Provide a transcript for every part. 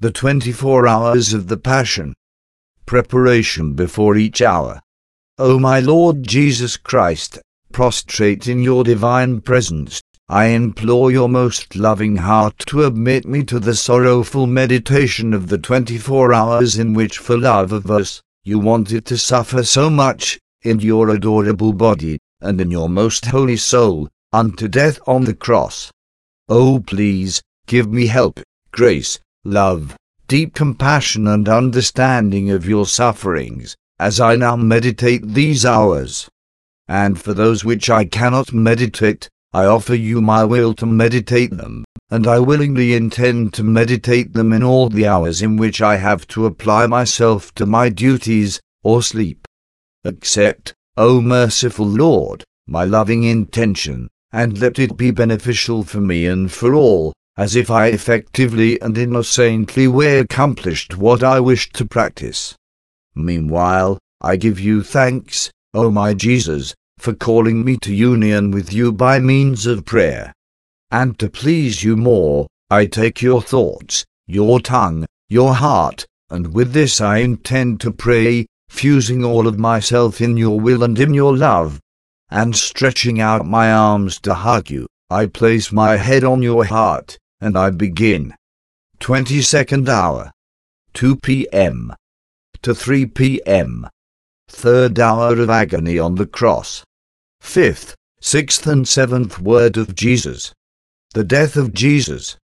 The 24 hours of the Passion. Preparation before each hour. O my Lord Jesus Christ, prostrate in your divine presence, I implore your most loving heart to admit me to the sorrowful meditation of the 24 hours in which, for love of us, you wanted to suffer so much, in your adorable body, and in your most holy soul, unto death on the cross. O please, give me help, grace, love, deep compassion and understanding of your sufferings, as I now meditate these hours. And for those which I cannot meditate, I offer you my will to meditate them, and I willingly intend to meditate them in all the hours in which I have to apply myself to my duties, or sleep. Accept, O merciful Lord, my loving intention, and let it be beneficial for me and for all, as if I effectively and in a saintly way accomplished what I wished to practice. Meanwhile, I give you thanks, O my Jesus, for calling me to union with you by means of prayer. And to please you more, I take your thoughts, your tongue, your heart, and with this I intend to pray, fusing all of myself in your will and in your love. And stretching out my arms to hug you, I place my head on your heart, and I begin. 22nd hour. 2 p.m. to 3 p.m. 3rd hour of agony on the cross. 5th, 6th and 7th word of Jesus. The death of Jesus.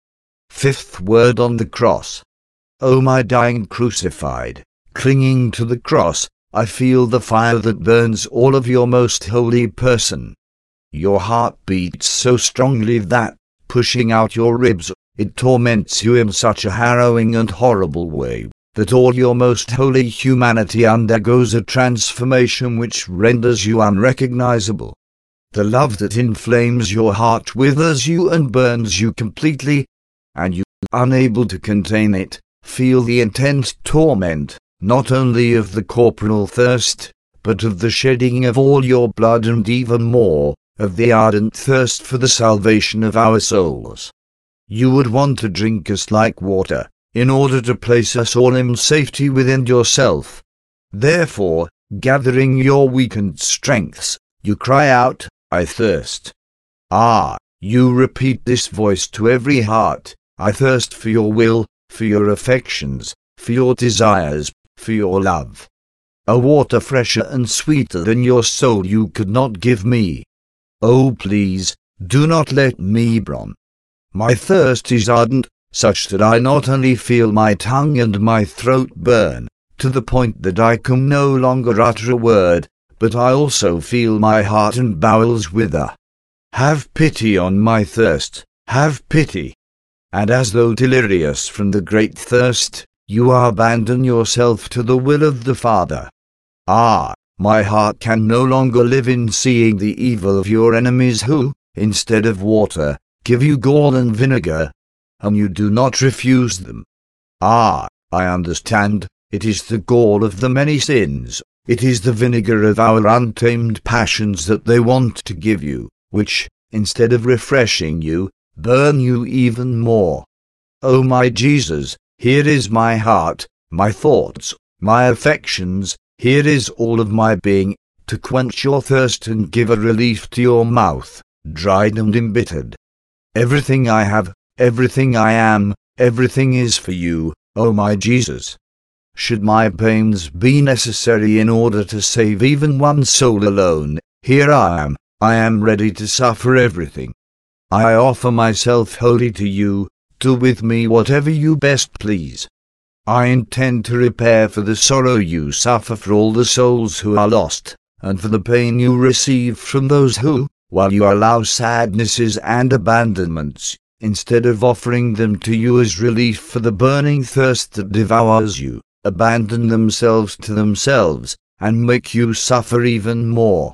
5th word on the cross. O my dying crucified, clinging to the cross, I feel the fire that burns all of your most holy person. Your heart beats so strongly that, pushing out your ribs, it torments you in such a harrowing and horrible way, that all your most holy humanity undergoes a transformation which renders you unrecognizable. The love that inflames your heart withers you and burns you completely, and you, unable to contain it, feel the intense torment, not only of the corporal thirst, but of the shedding of all your blood and even more, of the ardent thirst for the salvation of our souls. You would want to drink us like water, in order to place us all in safety within yourself. Therefore, gathering your weakened strengths, you cry out, I thirst. Ah, you repeat this voice to every heart, I thirst for your will, for your affections, for your desires, for your love. A water fresher and sweeter than your soul you could not give me. Oh please, do not let me burn. My thirst is ardent, such that I not only feel my tongue and my throat burn, to the point that I can no longer utter a word, but I also feel my heart and bowels wither. Have pity on my thirst, have pity. And as though delirious from the great thirst, you abandon yourself to the will of the Father. Ah, my heart can no longer live in seeing the evil of your enemies who, instead of water, give you gall and vinegar, and you do not refuse them. Ah, I understand, it is the gall of the many sins, it is the vinegar of our untamed passions that they want to give you, which, instead of refreshing you, burn you even more. O my Jesus, here is my heart, my thoughts, my affections, here is all of my being, to quench your thirst and give a relief to your mouth, dried and embittered. Everything I have, everything I am, everything is for you, O my Jesus. Should my pains be necessary in order to save even one soul alone, here I am ready to suffer everything. I offer myself wholly to you, do with me whatever you best please. I intend to repair for the sorrow you suffer for all the souls who are lost, and for the pain you receive from those who, while you allow sadnesses and abandonments, instead of offering them to you as relief for the burning thirst that devours you, abandon themselves to themselves, and make you suffer even more.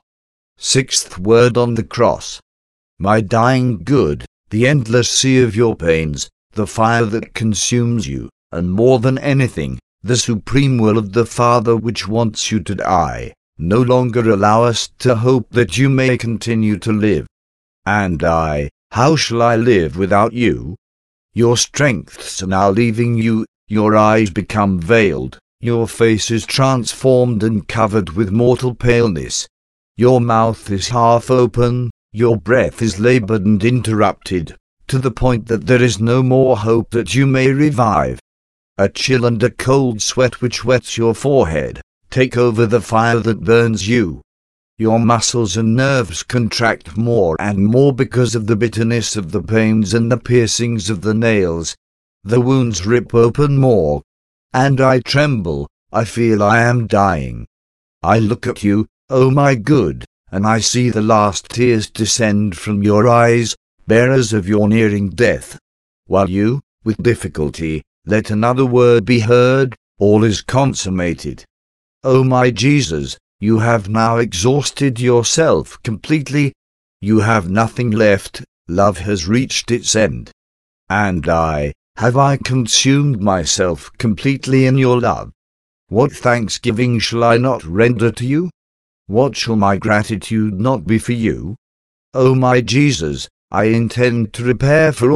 6th word on the cross. My dying good, the endless sea of your pains, the fire that consumes you, and more than anything, the supreme will of the Father which wants you to die, no longer allow us to hope that you may continue to live. And I, how shall I live without you? Your strengths are now leaving you, Your eyes become veiled, your face is transformed and covered with mortal paleness. Your mouth is half open, your breath is labored and interrupted, to the point that there is no more hope that you may revive. A chill and a cold sweat which wets your forehead take over the fire that burns you. Your muscles and nerves contract more and more because of the bitterness of the pains and the piercings of the nails. The wounds rip open more, and I tremble. I feel I am dying. I look at you, oh my good, and I see the last tears descend from your eyes, bearers of your nearing death. While you, with difficulty, let another word be heard, all is consummated. O my Jesus, you have now exhausted yourself completely. You have nothing left, love has reached its end. And have I consumed myself completely in your love? What thanksgiving shall I not render to you? What shall my gratitude not be for you? O my Jesus, I intend to repair for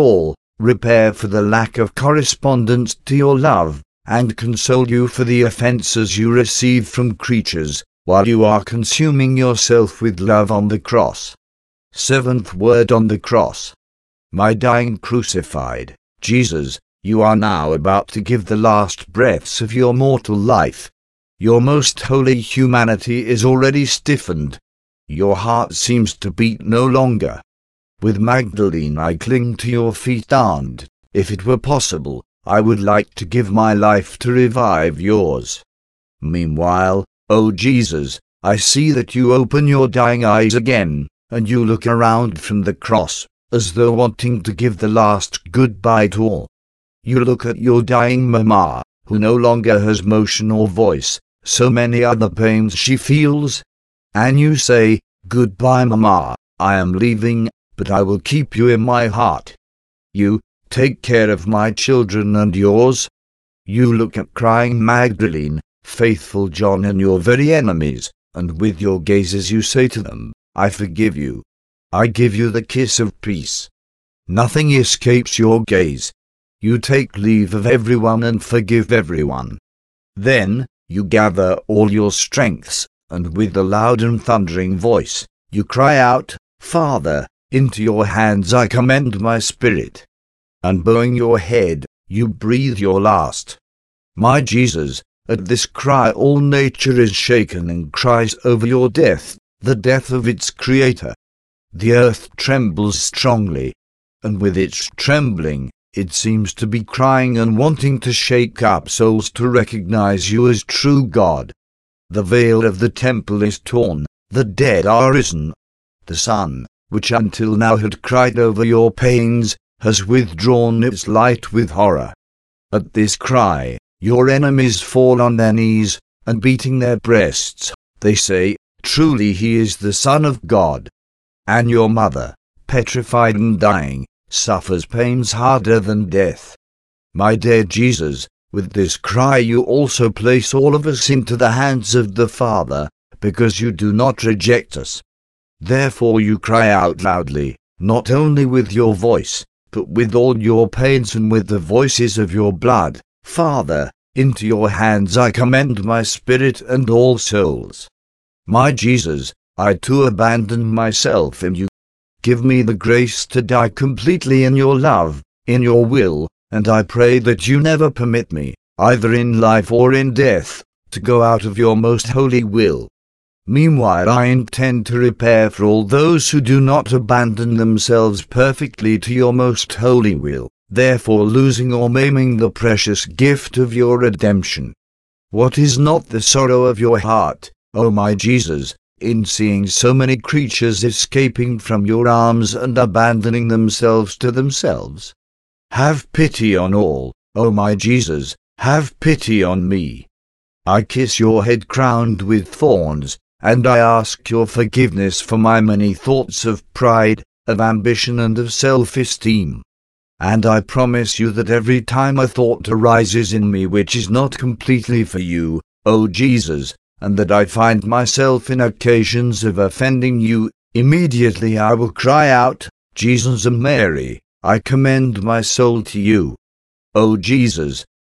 the lack of correspondence to your love, and console you for the offences you receive from creatures, while you are consuming yourself with love on the cross. Seventh word on the cross. My dying crucified Jesus, you are now about to give the last breaths of your mortal life. Your most holy humanity is already stiffened. Your heart seems to beat no longer. With Magdalene I cling to your feet and, if it were possible, I would like to give my life to revive yours. Meanwhile, O Jesus, I see that you open your dying eyes again, and you look around from the cross, as though wanting to give the last goodbye to all. You look at your dying Mama, who no longer has motion or voice, so many are the pains she feels. And you say, "Goodbye, Mama, I am leaving, but I will keep you in my heart. You, take care of my children and yours." You look at crying Magdalene, faithful John and your very enemies, and with your gazes you say to them, "I forgive you. I give you the kiss of peace." Nothing escapes your gaze. You take leave of everyone and forgive everyone. Then, you gather all your strengths, and with a loud and thundering voice, you cry out, "Father, into your hands I commend my spirit." And bowing your head, you breathe your last. My Jesus, at this cry all nature is shaken and cries over your death, the death of its Creator. The earth trembles strongly, and with its trembling, it seems to be crying and wanting to shake up souls to recognize you as true God. The veil of the temple is torn, the dead are risen. The sun, which until now had cried over your pains, has withdrawn its light with horror. At this cry, your enemies fall on their knees, and beating their breasts, they say, "Truly he is the Son of God." And your mother, petrified and dying, suffers pains harder than death. My dear Jesus, with this cry you also place all of us into the hands of the Father, because you do not reject us. Therefore you cry out loudly, not only with your voice, but with all your pains and with the voices of your blood, "Father, into your hands I commend my spirit and all souls." My Jesus, I too abandon myself in you. Give me the grace to die completely in your love, in your will, and I pray that you never permit me, either in life or in death, to go out of your most holy will. Meanwhile I intend to repair for all those who do not abandon themselves perfectly to your most holy will, therefore losing or maiming the precious gift of your redemption. What is not the sorrow of your heart, O my Jesus, in seeing so many creatures escaping from your arms and abandoning themselves to themselves? Have pity on all, O my Jesus, have pity on me. I kiss your head crowned with thorns, and I ask your forgiveness for my many thoughts of pride, of ambition and of self-esteem. And I promise you that every time a thought arises in me which is not completely for you, O Jesus, and that I find myself in occasions of offending you, immediately I will cry out, "Jesus and Mary, I commend my soul to you." O Jesus,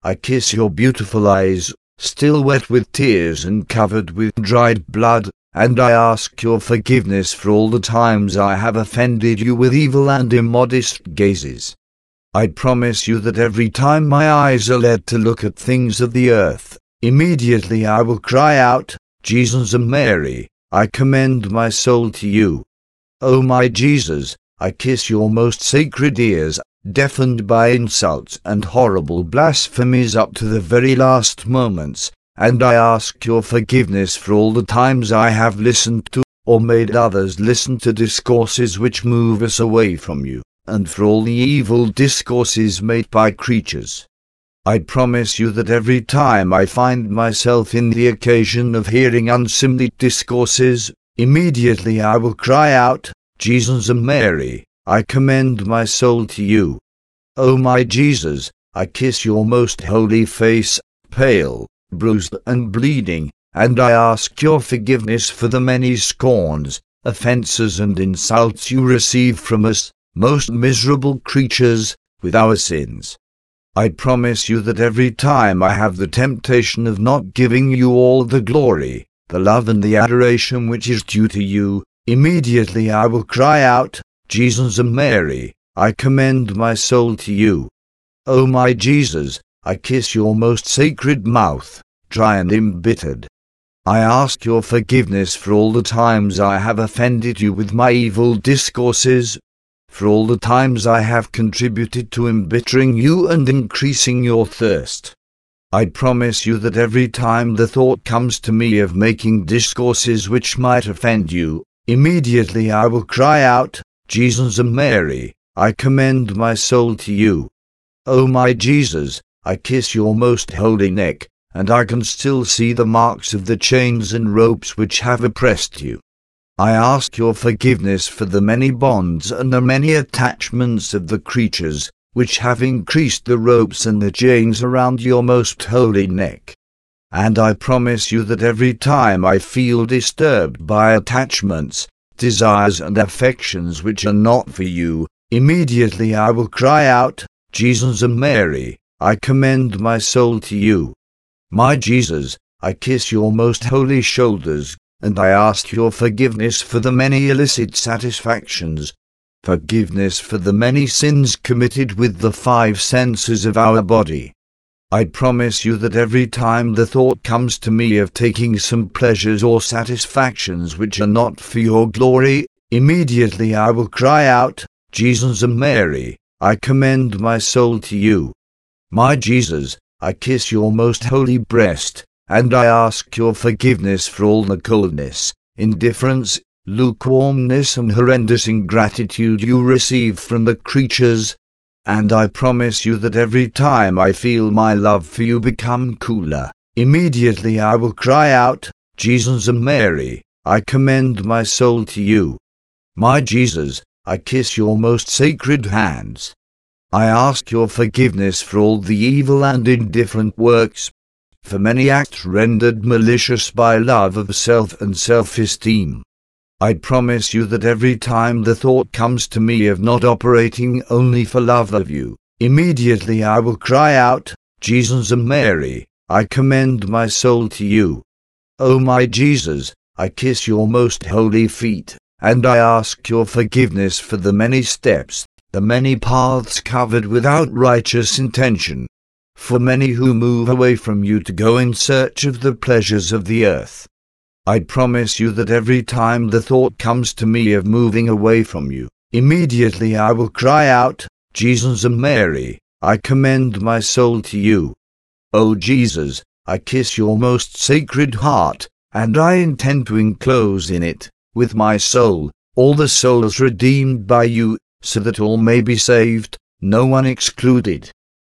I kiss your beautiful eyes, still wet with tears and covered with dried blood, and I ask your forgiveness for all the times I have offended you with evil and immodest gazes. I promise you that every time my eyes are led to look at things of the earth, immediately I will cry out, Jesus and Mary, I commend my soul to you. O my Jesus, I kiss your most sacred ears, deafened by insults and horrible blasphemies up to the very last moments, and I ask your forgiveness for all the times I have listened to, or made others listen to discourses which move us away from you, and for all the evil discourses made by creatures. I promise you that every time I find myself in the occasion of hearing unseemly discourses, immediately I will cry out, Jesus and Mary, I commend my soul to you. O my Jesus, I kiss your most holy face, pale, bruised and bleeding, and I ask your forgiveness for the many scorns, offences and insults you receive from us, most miserable creatures, with our sins. I promise you that every time I have the temptation of not giving you all the glory, the love and the adoration which is due to you, immediately I will cry out, Jesus and Mary, I commend my soul to you. O my Jesus, I kiss your most sacred mouth, dry and embittered. I ask your forgiveness for all the times I have offended you with my evil discourses, for all the times I have contributed to embittering you and increasing your thirst. I promise you that every time the thought comes to me of making discourses which might offend you, immediately I will cry out, Jesus and Mary, I commend my soul to you. O my Jesus, I kiss your most holy neck, and I can still see the marks of the chains and ropes which have oppressed you. I ask your forgiveness for the many bonds and the many attachments of the creatures, which have increased the ropes and the chains around your most holy neck. And I promise you that every time I feel disturbed by attachments, desires and affections which are not for you, immediately I will cry out, Jesus and Mary, I commend my soul to you. My Jesus, I kiss your most holy shoulders, and I ask your forgiveness for the many illicit satisfactions, forgiveness for the many sins committed with the 5 senses of our body. I promise you that every time the thought comes to me of taking some pleasures or satisfactions which are not for your glory, immediately I will cry out, Jesus and Mary, I commend my soul to you. My Jesus, I kiss your most holy breast, and I ask your forgiveness for all the coldness, indifference, lukewarmness and horrendous ingratitude you receive from the creatures, and I promise you that every time I feel my love for you become cooler, immediately I will cry out, Jesus and Mary, I commend my soul to you. My Jesus, I kiss your most sacred hands. I ask your forgiveness for all the evil and indifferent works, for many acts rendered malicious by love of self and self-esteem. I promise you that every time the thought comes to me of not operating only for love of you, immediately I will cry out, Jesus and Mary, I commend my soul to you. O my Jesus, I kiss your most holy feet, and I ask your forgiveness for the many steps, the many paths covered without righteous intention, for many who move away from you to go in search of the pleasures of the earth. I promise you that every time the thought comes to me of moving away from you, immediately I will cry out, Jesus and Mary, I commend my soul to you. O Jesus, I kiss your most sacred heart, and I intend to enclose in it, with my soul, all the souls redeemed by you, so that all may be saved, no one excluded.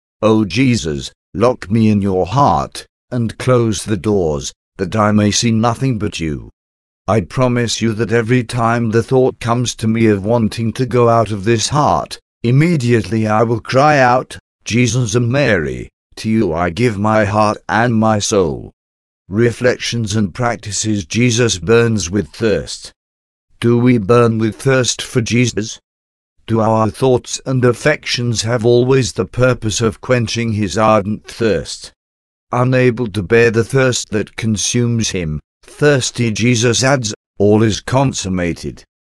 O Jesus, lock me in your heart, and close the doors, that I may see nothing but you. I promise you that every time the thought comes to me of wanting to go out of this heart, immediately I will cry out, Jesus and Mary, to you I give my heart and my soul. Reflections and practices. Jesus burns with thirst. Do we burn with thirst for Jesus? Do our thoughts and affections have always the purpose of quenching his ardent thirst? Unable to bear the thirst that consumes him, thirsty Jesus adds, all is consummated.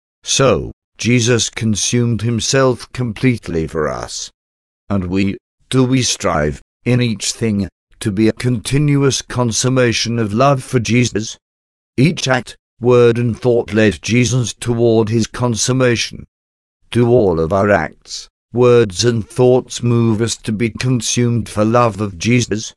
So, Jesus consumed himself completely for us. And do we strive, in each thing, to be a continuous consummation of love for Jesus? Each act, word and thought led Jesus toward his consummation. Do all of our acts, words and thoughts move us to be consumed for love of Jesus?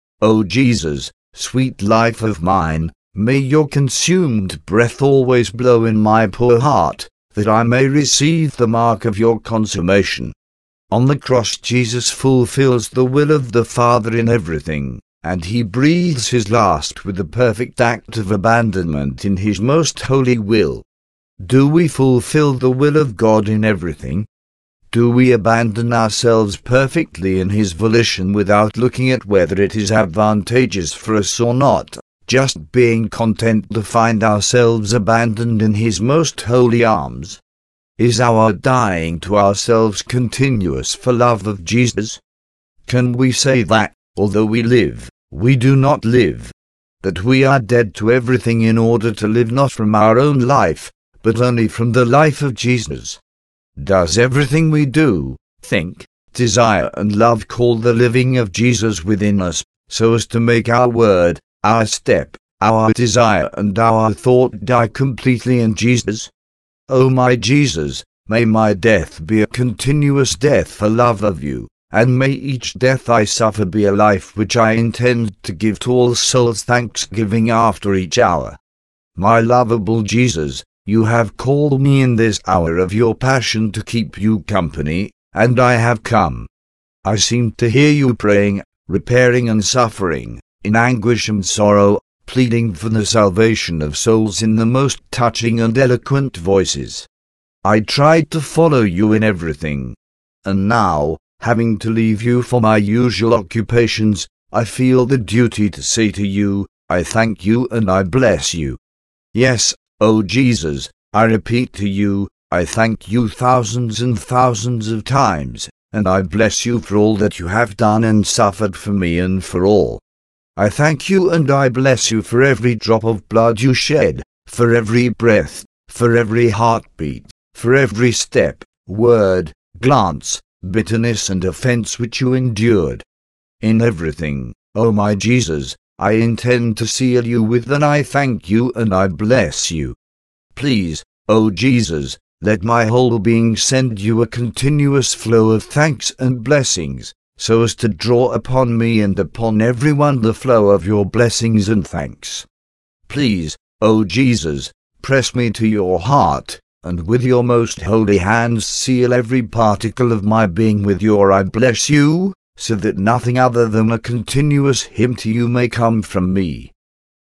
O Jesus, sweet life of mine, may your consumed breath always blow in my poor heart, that I may receive the mark of your consummation. On the cross Jesus fulfills the will of the Father in everything, and he breathes his last with the perfect act of abandonment in his most holy will. Do we fulfill the will of God in everything? Do we abandon ourselves perfectly in his volition without looking at whether it is advantageous for us or not, just being content to find ourselves abandoned in his most holy arms? Is our dying to ourselves continuous for love of Jesus? Can we say that, although we live, we do not live? That we are dead to everything in order to live not from our own life, but only from the life of Jesus? Does everything we do, think, desire and love call the living of Jesus within us, so as to make our word, our step, our desire and our thought die completely in Jesus? O my Jesus, may my death be a continuous death for love of you, and may each death I suffer be a life which I intend to give to all souls thanksgiving after each hour. My lovable Jesus, you have called me in this hour of your passion to keep you company, and I have come. I seem to hear you praying, repairing and suffering, in anguish and sorrow, pleading for the salvation of souls in the most touching and eloquent voices. I tried to follow you in everything, and now, having to leave you for my usual occupations, I feel the duty to say to you, I thank you and I bless you. Yes, O Jesus, I repeat to you, I thank you thousands and thousands of times, and I bless you for all that you have done and suffered for me and for all. I thank you and I bless you for every drop of blood you shed, for every breath, for every heartbeat, for every step, word, glance, bitterness and offense which you endured. In everything, O my Jesus, I intend to seal you with an I thank you and I bless you. Please, O Jesus, let my whole being send you a continuous flow of thanks and blessings, so as to draw upon me and upon everyone the flow of your blessings and thanks. Please, O Jesus, press me to your heart, and with your most holy hands seal every particle of my being with your I bless you, so that nothing other than a continuous hymn to you may come from me.